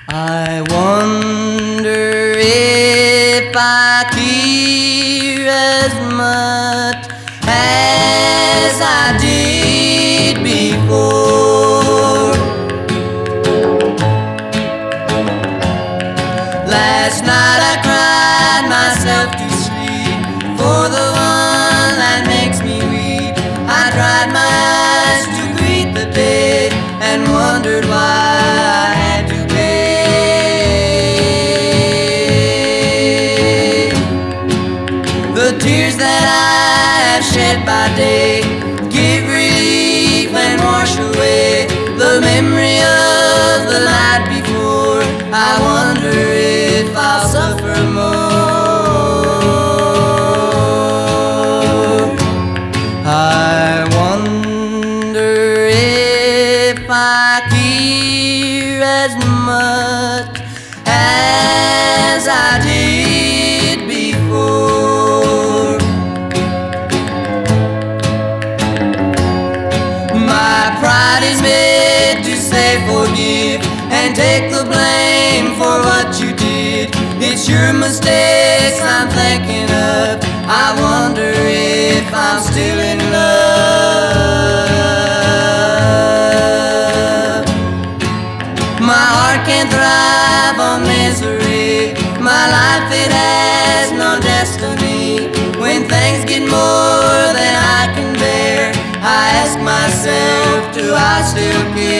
I wonder if I care as much as I did before. Last night I cried myself to sleep for the one that makes me weep. I dried my eyes to greet the day and wondered why I had to pay. The tears that I have shed by day give relief and wash away the memory of the night before. I wonder if I'll suffer more. I wonder if I care as much as I did before. My pride is made to say forgive and take the blame for what you did. It's your mistakes I'm thinking of. I wonder if I'm still in love. My heart can't thrive on misery. My life, it has no destiny. When things get more than I can bear, I ask myself, do I still care?